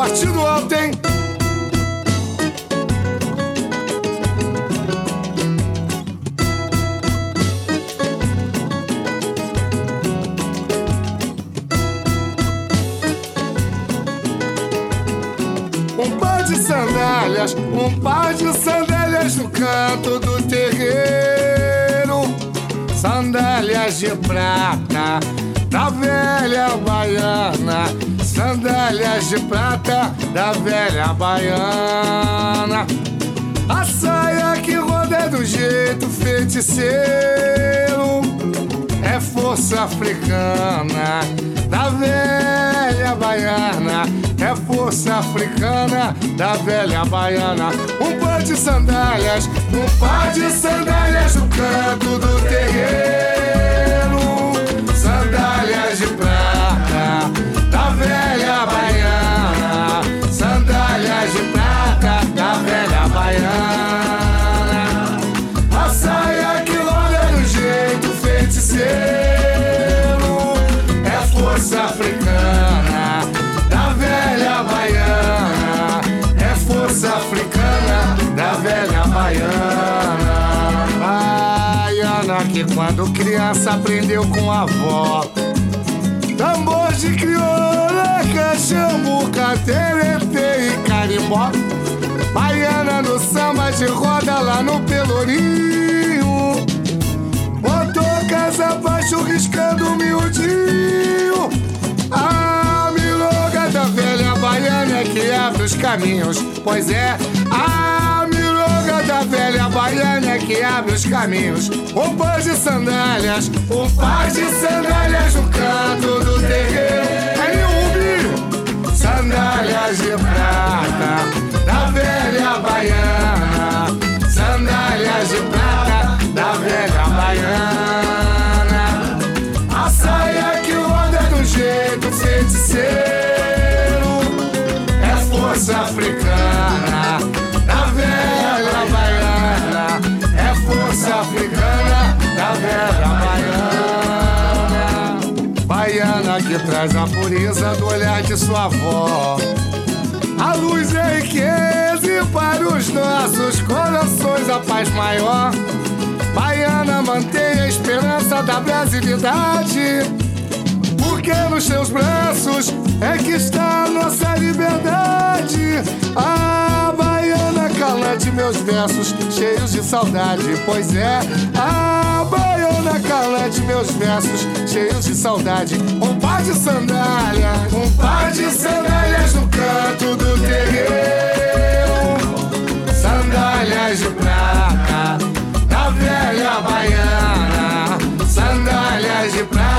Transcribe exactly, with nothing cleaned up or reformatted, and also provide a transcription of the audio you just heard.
partido alto, hein? Um par de sandálias, um par de sandálias no canto do terreiro. Sandálias de prata da velha baiana, sandálias de prata da velha baiana. A saia que roda do jeito feiticeiro é força africana da velha baiana, é força africana da velha baiana. Um par de sandálias, um par de sandálias no canto do terreiro. Sandálias de prata da velha baiana, sandálias de prata da velha baiana. A saia que roda do jeito feiticeiro é força africana da velha baiana, é força africana da velha baiana. Baiana que quando criança aprendeu com a avó tambor de crioula, cachambu, caterete e carimbó. Baiana no samba de roda lá no Pelourinho, botou casa baixo riscando miudinho. A milonga da velha baiana é que abre os caminhos. Pois é, a milonga da velha baiana é que abre os caminhos. Um par de sandálias, um par de sandálias no canto do terreiro. Aí, Ubi! Sandálias de prata da velha baiana, sandálias de prata da velha baiana. A saia que roda do jeito feiticeiro é força africana da velha baiana, é força africana da velha baiana. Baiana que traz a pureza do olhar de sua avó. A luz é riqueza e para os nossos corações a paz maior. Baiana mantém a esperança da brasilidade, porque nos seus braços é que está a nossa liberdade. A baiana calante meus versos cheios de saudade. Pois é, a baiana calante meus versos cheios de saudade. Um par de sandálias, um par de sandálias no canto do terreiro. Sandálias de prata da velha baiana, sandálias de prata